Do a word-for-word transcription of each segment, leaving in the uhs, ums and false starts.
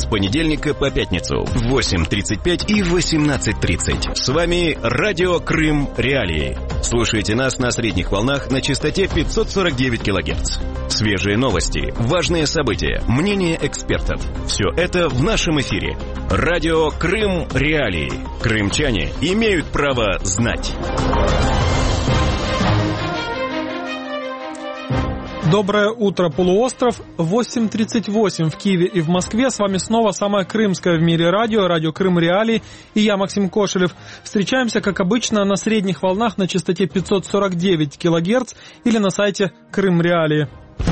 понедельника по пятницу в восемь тридцать пять и восемнадцать тридцать. С вами Радио Крым Реалии. Слушайте нас на средних волнах на частоте пятьсот сорок девять килогерц. Свежие новости, важные события, мнения экспертов. Все это в нашем эфире. Радио Крым Реалии. Крымчане имеют право знать. Доброе утро, полуостров. восемь тридцать восемь в Киеве и в Москве. С вами снова самое крымское в мире радио, радио Крым Реалии. И я, Максим Кошелев. Встречаемся, как обычно, на средних волнах на частоте пятьсот сорок девять килогерц или на сайте Крым Реалии.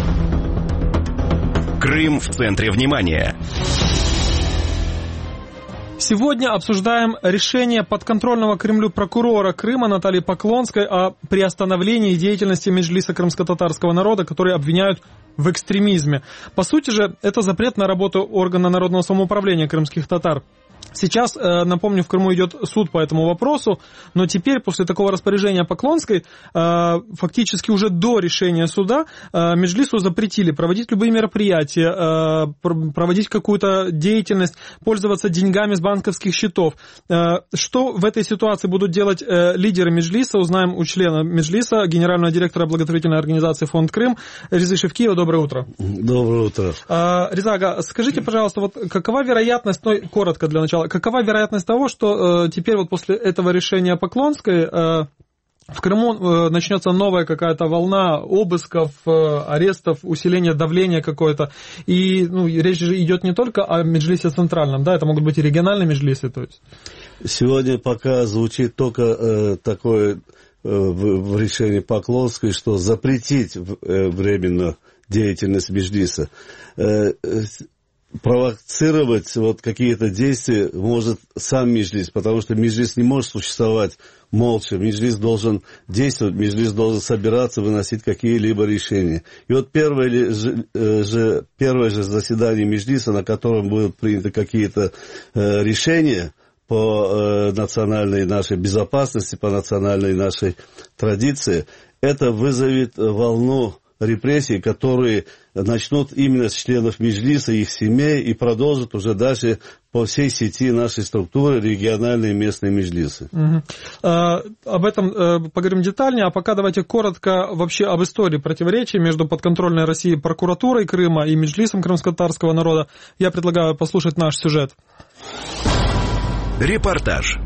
Крым в центре внимания. Сегодня обсуждаем решение подконтрольного Кремлю прокурора Крыма Натальи Поклонской о приостановлении деятельности Меджлиса крымско-татарского народа, который обвиняют в экстремизме. По сути же, это запрет на работу органа народного самоуправления крымских татар. Сейчас, напомню, в Крыму идет суд по этому вопросу, но теперь, после такого распоряжения Поклонской, фактически уже до решения суда, Меджлису запретили проводить любые мероприятия, проводить какую-то деятельность, пользоваться деньгами с банковских счетов. Что в этой ситуации будут делать лидеры Меджлиса, узнаем у члена Меджлиса, генерального директора благотворительной организации «Фонд Крым» Резы Шевкиева. Доброе утро. Доброе утро. Резага, скажите, пожалуйста, вот какова вероятность, ну, коротко для начала, какова вероятность того, что э, теперь вот после этого решения Поклонской э, в Крыму э, начнется новая какая-то волна обысков, э, арестов, усиления давления какое-то, и ну, речь же идет не только о Меджлисе центральном, да, это могут быть и региональные Меджлисы, то есть. Сегодня пока звучит только э, такое э, в, в решении Поклонской, что запретить э, временно деятельность Меджлиса. Э, э, провоцировать вот какие-то действия может сам Меджлис, потому что Меджлис не может существовать молча. Меджлис должен действовать, Меджлис должен собираться, выносить какие-либо решения. И вот первое же, первое же заседание Меджлиса, на котором будут приняты какие-то э, решения по э, национальной нашей безопасности, по национальной нашей традиции, это вызовет волну репрессий, которые начнут именно с членов Меджлиса, их семей, и продолжат уже дальше по всей сети нашей структуры региональные и местные Меджлисы. Угу. А, об этом а, поговорим детальнее, а пока давайте коротко вообще об истории противоречий между подконтрольной России прокуратурой Крыма и Меджлисом крымско-татарского народа. Я предлагаю послушать наш сюжет. Репортаж.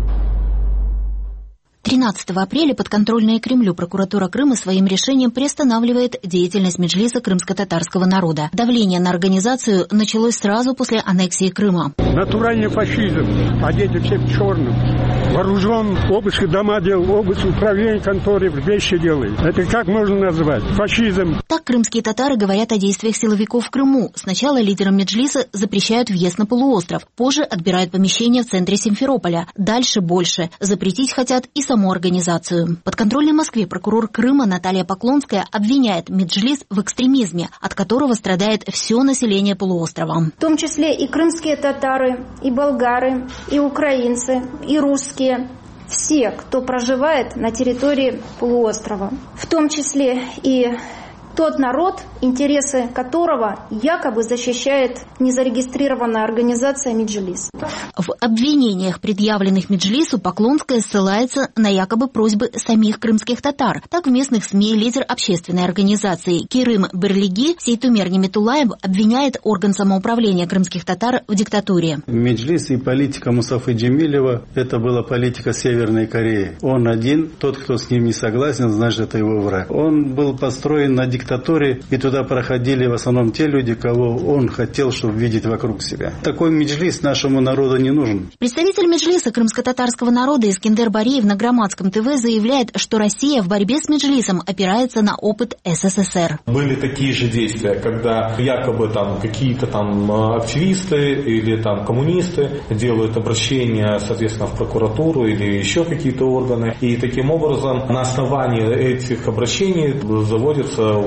тринадцатого апреля подконтрольная Кремлю прокуратура Крыма своим решением приостанавливает деятельность Меджлиса крымско-татарского народа. Давление на организацию началось сразу после аннексии Крыма. Натуральный фашизм, одеты все в черном, вооружен, обыск дома делал, обыск управления конторы, вещи делает. Это как можно назвать? Фашизм. Так крымские татары говорят о действиях силовиков в Крыму. Сначала лидерам Меджлиса запрещают въезд на полуостров, позже отбирают помещения в центре Симферополя. Дальше больше. Запретить хотят и саму организацию. Подконтрольной Москве прокурор Крыма Наталья Поклонская обвиняет Меджлис в экстремизме, от которого страдает все население полуострова. В том числе и крымские татары, и болгары, и украинцы, и русские. Все, кто проживает на территории полуострова. В том числе и тот народ, интересы которого якобы защищает незарегистрированная организация Меджлис. В обвинениях, предъявленных Меджлису, Поклонская ссылается на якобы просьбы самих крымских татар. Так в местных СМИ лидер общественной организации Керым Берлиги Сейтумер Неметулаев обвиняет орган самоуправления крымских татар в диктатуре. Меджлис и политика Мусафы Джемилева – это была политика Северной Кореи. Он один, тот, кто с ним не согласен, значит, это его враг. Он был построен на диктатуре. И туда проходили в основном те люди, кого он хотел, чтобы видеть вокруг себя. Такой Меджлис нашему народу не нужен. Представитель Меджлиса крымско-татарского народа Искендер Бариев на Громадском ТВ заявляет, что Россия в борьбе с Меджлисом опирается на опыт СССР. Были такие же действия, когда якобы там какие-то там активисты или там коммунисты делают обращение, соответственно, в прокуратуру или еще какие-то органы. И таким образом на основании этих обращений заводится уголовное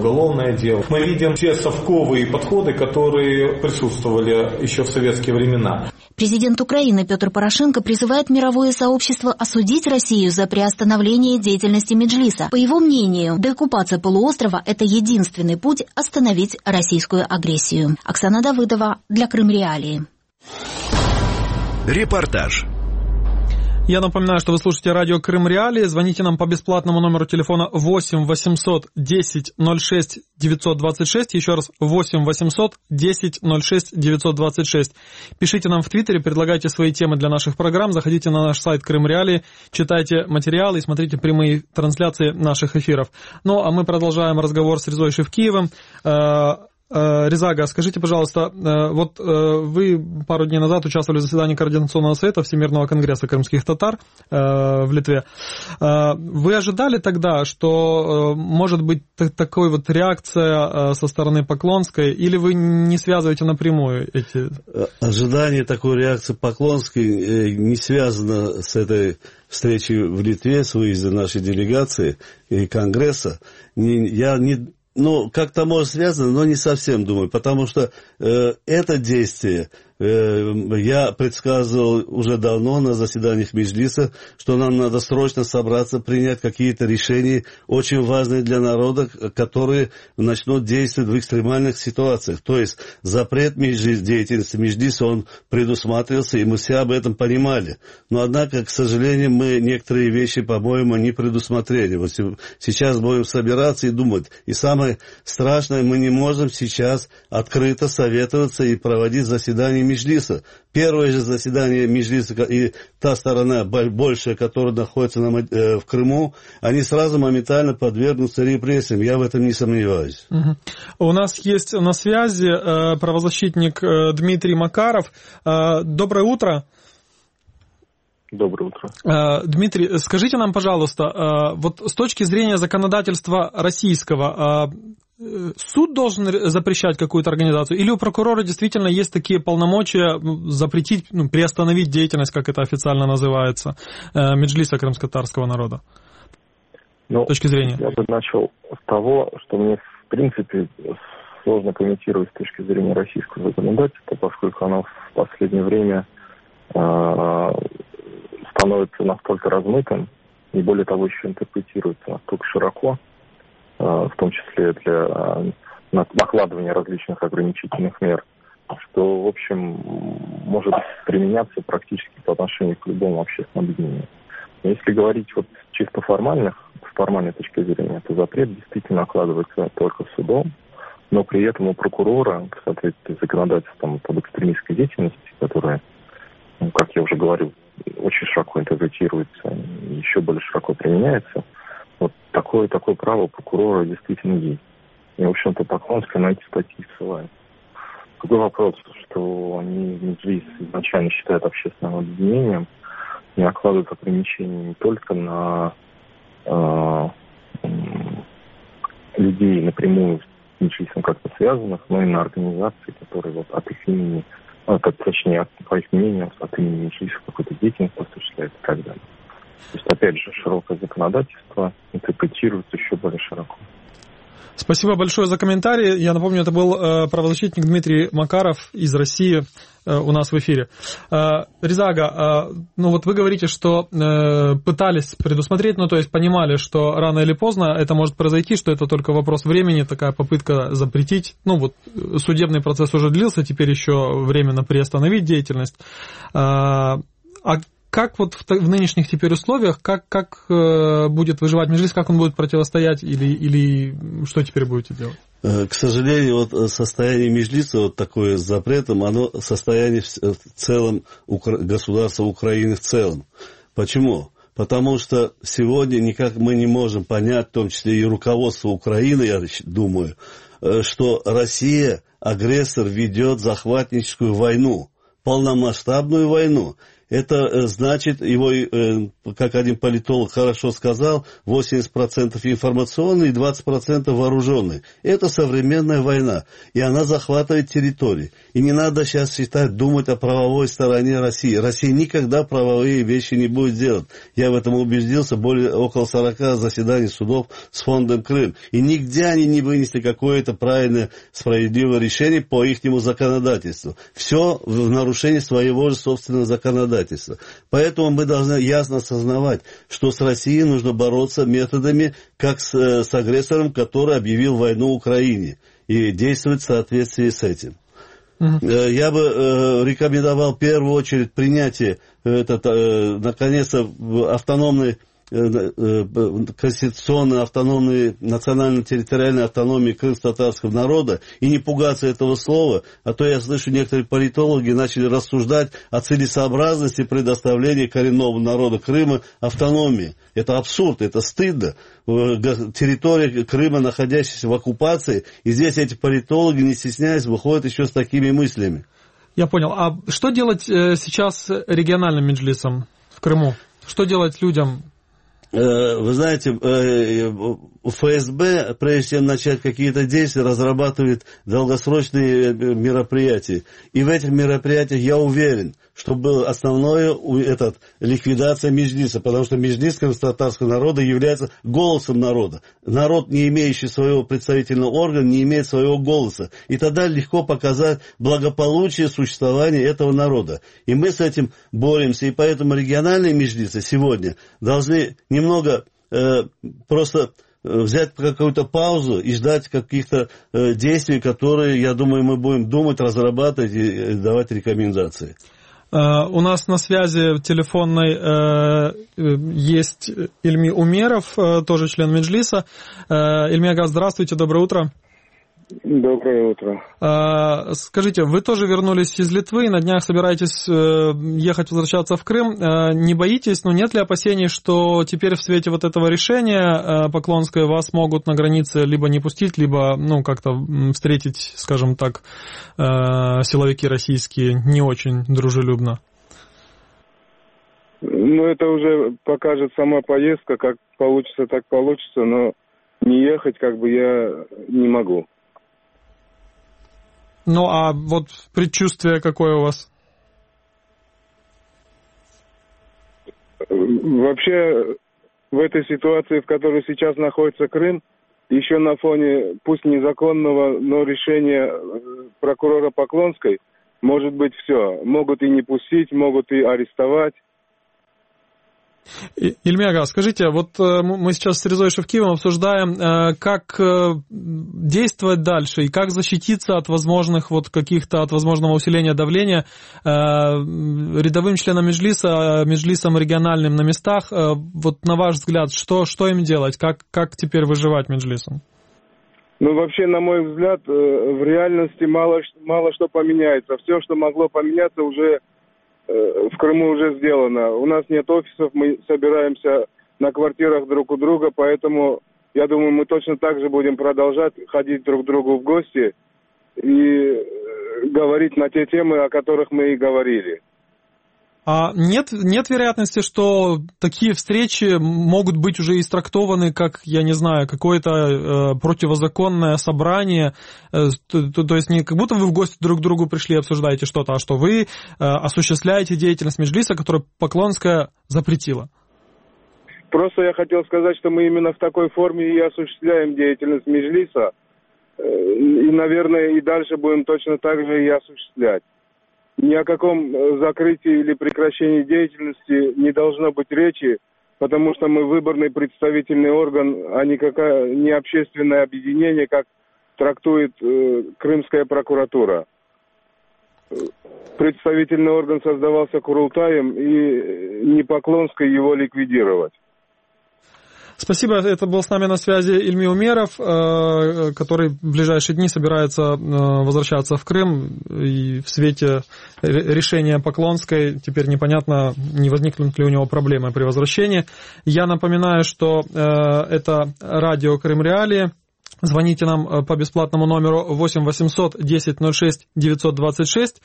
уголовное дело. Мы видим те совковые подходы, которые присутствовали еще в советские времена. Президент Украины Петр Порошенко призывает мировое сообщество осудить Россию за приостановление деятельности Меджлиса. По его мнению, деоккупация полуострова – это единственный путь остановить российскую агрессию. Оксана Давыдова для Крым Реалии. Репортаж. Я напоминаю, что вы слушаете радио Крым Реалии. Звоните нам по бесплатному номеру телефона восемь восемьсот десять ноль шесть девятьсот двадцать шесть. Еще раз, восемь восемьсот десять ноль шесть девятьсот двадцать шесть. Пишите нам в Твиттере, предлагайте свои темы для наших программ. Заходите на наш сайт Крым Реалии, читайте материалы и смотрите прямые трансляции наших эфиров. Ну, а мы продолжаем разговор с Резой Шевкиевым. Резага, скажите, пожалуйста, вот вы пару дней назад участвовали в заседании Координационного совета Всемирного конгресса крымских татар в Литве. Вы ожидали тогда, что может быть такой вот реакция со стороны Поклонской, или вы не связываете напрямую эти... Ожидание такой реакции Поклонской не связано с этой встречей в Литве, с выездом нашей делегации и Конгресса. Я не... Ну, как-то может связано, но не совсем, думаю, потому что э, это действие э, я предсказывал уже давно на заседаниях Меджлиса, что нам надо срочно собраться, принять какие-то решения, очень важные для народа, которые начнут действовать в экстремальных ситуациях. То есть запрет Меджлис, деятельности Меджлиса, он предусматривался, и мы все об этом понимали. Но, однако, к сожалению, мы некоторые вещи, по-моему, не предусмотрели. Вот сейчас будем собираться и думать. И самое страшное, мы не можем сейчас открыто советоваться и проводить заседание Меджлиса. Первое же заседание Меджлиса и та сторона большая, которая находится на, э, в Крыму, они сразу моментально подвергнутся репрессиям. Я в этом не сомневаюсь. Угу. У нас есть на связи э, правозащитник э, Дмитрий Макаров. Э, доброе утро. Доброе утро. Дмитрий, скажите нам, пожалуйста, вот с точки зрения законодательства российского, суд должен запрещать какую-то организацию, или у прокурора действительно есть такие полномочия запретить, ну, приостановить деятельность, как это официально называется, Меджлиса крымско-татарского народа? Ну, с точки зрения. Я бы начал с того, что мне, в принципе, сложно комментировать с точки зрения российского законодательства, поскольку оно в последнее время становится настолько размытым и, более того, еще интерпретируется настолько широко, в том числе для накладывания различных ограничительных мер, что, в общем, может применяться практически по отношению к любому общественному объединению. Если говорить вот чисто формальных, с формальной точки зрения, то запрет действительно накладывается только судом, но при этом у прокурора, в соответствии с законодательством об экстремистской деятельности, которая, ну, как я уже говорил, очень широко интерпретируется и еще более широко применяется, вот такое, такое право у прокурора действительно есть. И, в общем-то, Поклонская на эти статьи ссылается. Другой вопрос, что они Меджлис изначально считают общественным объединением и накладывают ограничения не только на э, людей напрямую с Меджлисом как-то связанных, но и на организации, которые вот от их имени, ну, как, точнее, по их мнению, от имени Меджлиса какой-то деятельность осуществляет и так далее. То есть, опять же, широкое законодательство интерпретируется еще более широко. Спасибо большое за комментарий. Я напомню, это был э, правозащитник Дмитрий Макаров из России э, у нас в эфире. Э, Резага, э, ну вот вы говорите, что э, пытались предусмотреть, ну то есть понимали, что рано или поздно это может произойти, что это только вопрос времени, такая попытка запретить. Ну вот судебный процесс уже длился, теперь еще временно приостановить деятельность. Э, а Как вот в, в нынешних теперь условиях, как, как э, будет выживать Меджлис, как он будет противостоять, или, или что теперь будете делать? К сожалению, вот состояние Меджлиса, вот такое с запретом, оно состояние в целом государства Украины в целом. Почему? Потому что сегодня никак мы не можем понять, в том числе и руководство Украины, я думаю, что Россия, агрессор, ведет захватническую войну, полномасштабную войну. Это значит, его, как один политолог хорошо сказал, восемьдесят процентов информационные и двадцать процентов вооруженные. Это современная война, и она захватывает территории. И не надо сейчас считать, думать о правовой стороне России. Россия никогда правовые вещи не будет делать. Я в этом убедился, более около сорока заседаний судов с фондом Крым. И нигде они не вынесли какое-то правильное, справедливое решение по ихнему законодательству. Все в нарушении своего же собственного законодательства. Поэтому мы должны ясно осознавать, что с Россией нужно бороться методами, как с, с агрессором, который объявил войну Украине, и действовать в соответствии с этим. Uh-huh. Я бы э, рекомендовал в первую очередь принятие, этот, э, наконец-то, автономной конституционной автономной, национально-территориальной автономии крымско-татарского народа и не пугаться этого слова, а то я слышу, некоторые политологи начали рассуждать о целесообразности предоставления коренного народа Крыма автономии. Это абсурд, это стыдно. Территория Крыма, находящаяся в оккупации, и здесь эти политологи, не стесняясь, выходят еще с такими мыслями. Я понял. А что делать сейчас региональным меджлисом в Крыму? Что делать людям? Вы знаете, эф эс бэ, прежде чем начать какие-то действия, разрабатывает долгосрочные мероприятия. И в этих мероприятиях, я уверен, что было основное этот, ликвидация меджлиса, потому что меджлис крымско-татарского народа является голосом народа. Народ, не имеющий своего представительного органа, не имеет своего голоса. И тогда легко показать благополучие существования этого народа. И мы с этим боремся. И поэтому региональные меджлисы сегодня должны немного э, просто взять какую-то паузу и ждать каких-то э, действий, которые, я думаю, мы будем думать, разрабатывать и давать рекомендации. Uh, у нас на связи телефонной uh, есть Ильми Умеров, uh, тоже член Меджлиса. Uh, Ильми ага, здравствуйте, доброе утро. Доброе утро. Uh, скажите, вы тоже вернулись из Литвы, на днях собираетесь uh, ехать, возвращаться в Крым. Uh, не боитесь, но нет ли опасений, что теперь в свете вот этого решения uh, Поклонской вас могут на границе либо не пустить, либо ну, как-то встретить, скажем так, uh, силовики российские не очень дружелюбно? Ну, это уже покажет сама поездка, как получится, так получится, но не ехать как бы я не могу. Ну, а вот предчувствие какое у вас? Вообще, в этой ситуации, в которой сейчас находится Крым, еще на фоне, пусть незаконного, но решения прокурора Поклонской, может быть все. Могут и не пустить, могут и арестовать. Ильми ага, скажите, вот мы сейчас с Резой Шевкиевым обсуждаем, как действовать дальше и как защититься от возможных вот каких-то, от возможного усиления давления рядовым членам Меджлиса, Меджлисам региональным на местах. Вот на ваш взгляд, что, что им делать? Как, как теперь выживать Меджлисам? Ну, вообще, на мой взгляд, в реальности мало, мало что поменяется. Все, что могло поменяться, уже в Крыму уже сделано. У нас нет офисов, мы собираемся на квартирах друг у друга, поэтому, я думаю, мы точно так же будем продолжать ходить друг к другу в гости и говорить на те темы, о которых мы и говорили. А нет, нет вероятности, что такие встречи могут быть уже истрактованы как, я не знаю, какое-то э, противозаконное собрание, э, то, то, то есть не как будто вы в гости друг к другу пришли и обсуждаете что-то, а что вы э, осуществляете деятельность Меджлиса, которую Поклонская запретила. Просто я хотел сказать, что мы именно в такой форме и осуществляем деятельность Меджлиса, э, и, наверное, и дальше будем точно так же и осуществлять. Ни о каком закрытии или прекращении деятельности не должно быть речи, потому что мы выборный представительный орган, а не, какая, не общественное объединение, как трактует э, Крымская прокуратура. Представительный орган создавался Курултаем, и не Поклонской его ликвидировать. Спасибо. Это был с нами на связи Ильми Умеров, который в ближайшие дни собирается возвращаться в Крым. И в свете решения Поклонской теперь непонятно, не возникнут ли у него проблемы при возвращении. Я напоминаю, что это радио Крым Реалии. Звоните нам по бесплатному номеру восемь восемьсот десять ноль шесть девятьсот двадцать шесть.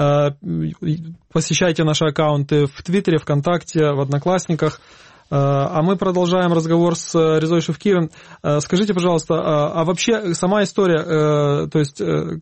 Посещайте наши аккаунты в Твиттере, ВКонтакте, в Одноклассниках. А мы продолжаем разговор с Резой Шевкиевым. Скажите, пожалуйста, а вообще сама история, то есть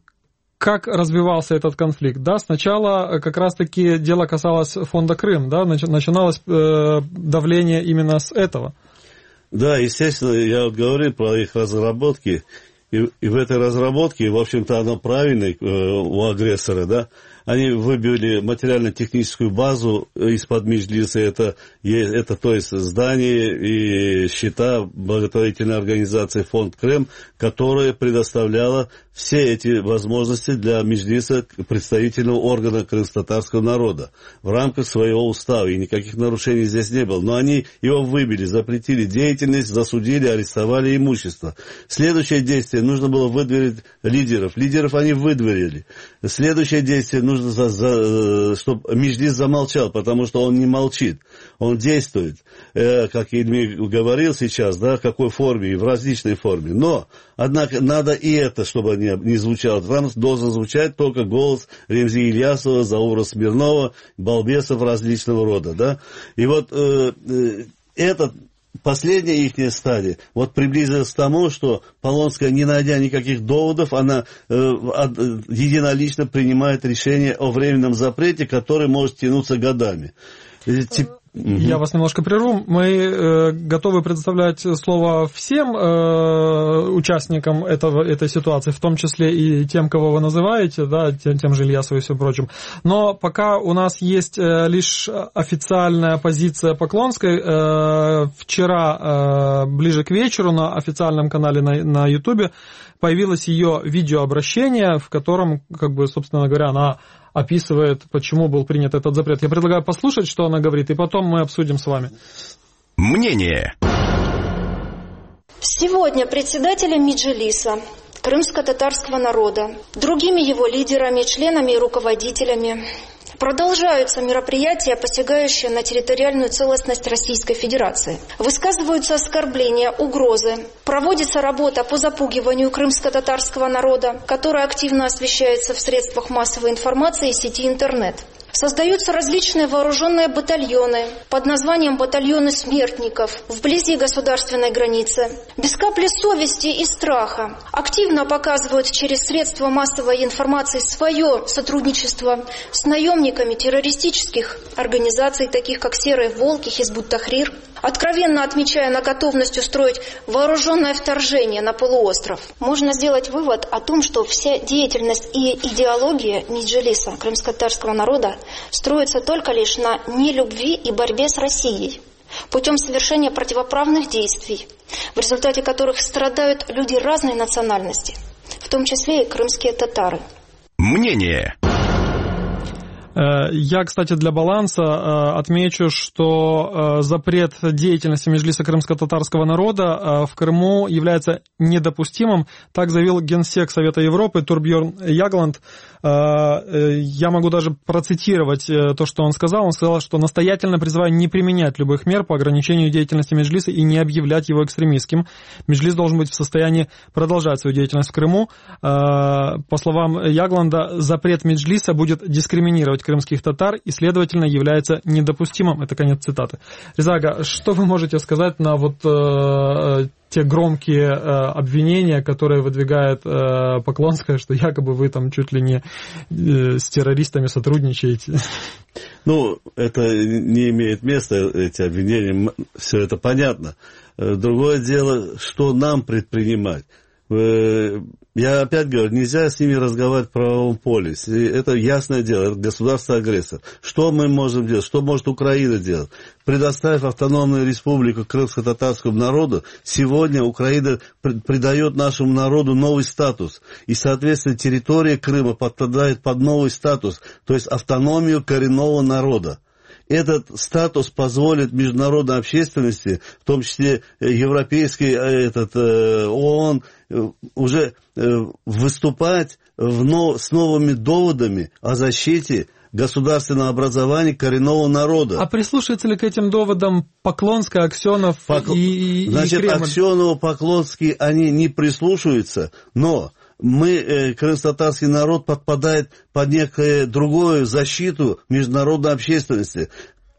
как развивался этот конфликт? Да, сначала как раз-таки дело касалось фонда Крым, да, начиналось давление именно с этого. Да, естественно, я вот говорю про их разработки, и, и в этой разработке, в общем-то, она правильная э, у агрессора, да, они выбили материально-техническую базу из-под Меджлиса, это, это то есть здание и счета благотворительной организации «Фонд Крым», которая предоставляла все эти возможности для Меджлиса, представительного органа крымско-татарского народа, в рамках своего устава, и никаких нарушений здесь не было. Но они его выбили, запретили деятельность, засудили, арестовали имущество. Следующее действие, нужно было выдворить лидеров. Лидеров они выдворили. Следующее действие, нужно За, за, чтобы Меджлис замолчал, потому что он не молчит, он действует, э, как Ильмир говорил сейчас, да, в какой форме, и в различной форме. Но, однако, надо и это, чтобы не, не звучало. Там должен звучать только голос Ремзи Ильясова, Заура Смирнова, балбесов различного рода, да. И вот э, э, этот... Последняя их стадия вот приблизилась к тому, что Полонская, не найдя никаких доводов, она э, от, единолично принимает решение о временном запрете, который может тянуться годами. Тип... Я вас немножко прерву. Мы э, готовы предоставлять слово всем э, участникам этого, этой ситуации, в том числе и тем, кого вы называете, да, тем, тем же Ильясову и всем прочим. Но пока у нас есть э, лишь официальная позиция Поклонской. Э, вчера, э, ближе к вечеру, на официальном канале на, на YouTube появилось ее видеообращение, в котором, как бы, собственно говоря, она описывает, почему был принят этот запрет. Я предлагаю послушать, что она говорит, и потом мы обсудим с вами. Мнение. Сегодня председателем Меджлиса крымско-татарского народа, другими его лидерами, членами и руководителями продолжаются мероприятия, посягающие на территориальную целостность Российской Федерации. Высказываются оскорбления, угрозы. Проводится работа по запугиванию крымско-татарского народа, которая активно освещается в средствах массовой информации и сети интернет. Создаются различные вооруженные батальоны под названием «Батальоны смертников» вблизи государственной границы. Без капли совести и страха активно показывают через средства массовой информации свое сотрудничество с наемниками террористических организаций, таких как «Серые волки», «Хизбут Тахрир», откровенно отмечая на готовность устроить вооруженное вторжение на полуостров. Можно сделать вывод о том, что вся деятельность и идеология Меджлиса, крымско-татарского народа, строится только лишь на нелюбви и борьбе с Россией, путем совершения противоправных действий, в результате которых страдают люди разной национальности, в том числе и крымские татары. Мнение. Я, кстати, для баланса отмечу, что запрет деятельности Меджлиса крымско-татарского народа в Крыму является недопустимым. Так заявил генсек Совета Европы Турбьерн Ягланд. Я могу даже процитировать то, что он сказал. Он сказал, что настоятельно призываю не применять любых мер по ограничению деятельности Меджлиса и не объявлять его экстремистским. Меджлис должен быть в состоянии продолжать свою деятельность в Крыму. По словам Ягланда, запрет Меджлиса будет дискриминировать крымских татар и, следовательно, является недопустимым. Это конец цитаты. Резага, что вы можете сказать на вот э, те громкие э, обвинения, которые выдвигает э, Поклонская, что якобы вы там чуть ли не э, с террористами сотрудничаете? Ну, это не имеет места, эти обвинения, все это понятно. Другое дело, что нам предпринимать. Я опять говорю, нельзя с ними разговаривать в правовом поле. Это ясное дело, это государство-агрессор. Что мы можем делать? Что может Украина делать? Предоставив автономную республику крымско-татарскому народу, сегодня Украина придает нашему народу новый статус. И, соответственно, территория Крыма подпадает под новый статус, то есть автономию коренного народа. Этот статус позволит международной общественности, в том числе европейской, этот, ООН, уже выступать в нов, с новыми доводами о защите государственного образования коренного народа. А прислушивается ли к этим доводам Поклонская, Аксенов Пок... и, и, Значит, и Кремль? Аксенов, Поклонский, они не прислушиваются, но мы, э, крымско-татарский народ, подпадает под некую другую защиту международной общественности.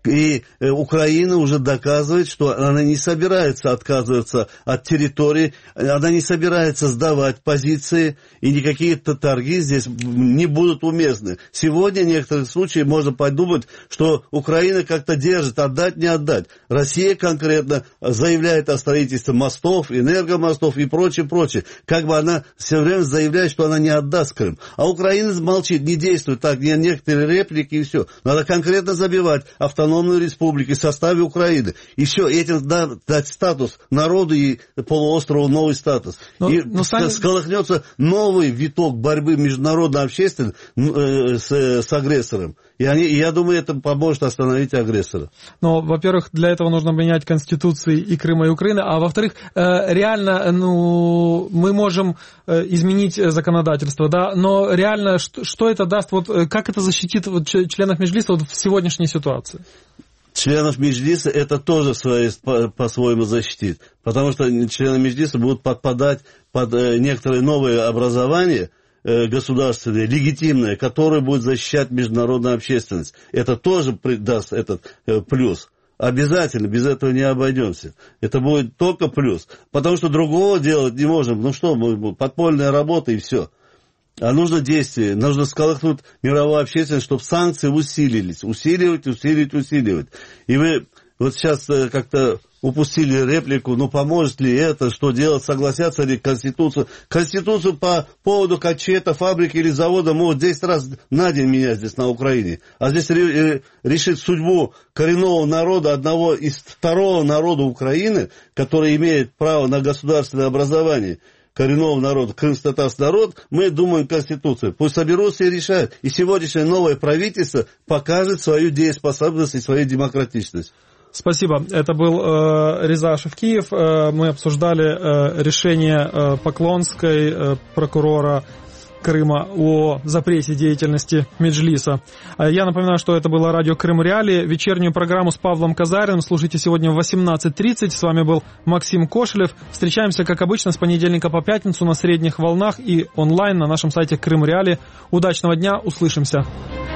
И Украина уже доказывает, что она не собирается отказываться от территории, она не собирается сдавать позиции, и никакие торги здесь не будут уместны. Сегодня в некоторых случаях можно подумать, что Украина как-то держит, отдать, не отдать. Россия конкретно заявляет о строительстве мостов, энергомостов и прочее, прочее. Как бы она все время заявляет, что она не отдаст Крым. А Украина молчит, не действует так, не некоторые реплики и все. Надо конкретно забивать автономную республики в составе Украины. И все, этим дать статус народу и полуострову новый статус. Но, и но сами... сколыхнется новый виток борьбы международной общественности э, с, с агрессором. И, они, и я думаю, это поможет остановить агрессора. Но, во-первых, для этого нужно менять конституции и Крыма, и Украины, а во-вторых, э, реально, ну, мы можем э, изменить законодательство, да, но реально, что, что это даст, вот, как это защитит вот, членов Меджлиса вот, в сегодняшней ситуации? Членов Меджлиса это тоже свои, по, по-своему защитит, потому что члены Меджлиса будут подпадать под э, некоторые новые образования, государственное, легитимное, которое будет защищать международную общественность. Это тоже придаст этот э, плюс. Обязательно, без этого не обойдемся. Это будет только плюс. Потому что другого делать не можем. Ну что, подпольная работа и все. А нужно действие. Нужно сколыхнуть мировую общественность, чтобы санкции усилились. Усиливать, усиливать, усиливать. И вы вот сейчас как-то упустили реплику, ну поможет ли это, что делать, согласятся ли Конституцию. Конституцию по поводу качета, фабрики или завода могут десять раз на день менять здесь на Украине. А здесь решить судьбу коренного народа, одного из второго народа Украины, который имеет право на государственное образование, коренного народа, крымско-татарский народ, мы думаем Конституцию. Пусть соберутся и решают. И сегодняшнее новое правительство покажет свою дееспособность и свою демократичность. Спасибо. Это был э, Реза Шевкиев. Э, мы обсуждали э, решение э, Поклонской, э, прокурора Крыма, о запрете деятельности Меджлиса. Я напоминаю, что это было радио Крым Реалии. Вечернюю программу с Павлом Казариным слушайте сегодня в восемнадцать тридцать. С вами был Максим Кошелев. Встречаемся, как обычно, с понедельника по пятницу на средних волнах и онлайн на нашем сайте Крым Реалии. Удачного дня, услышимся.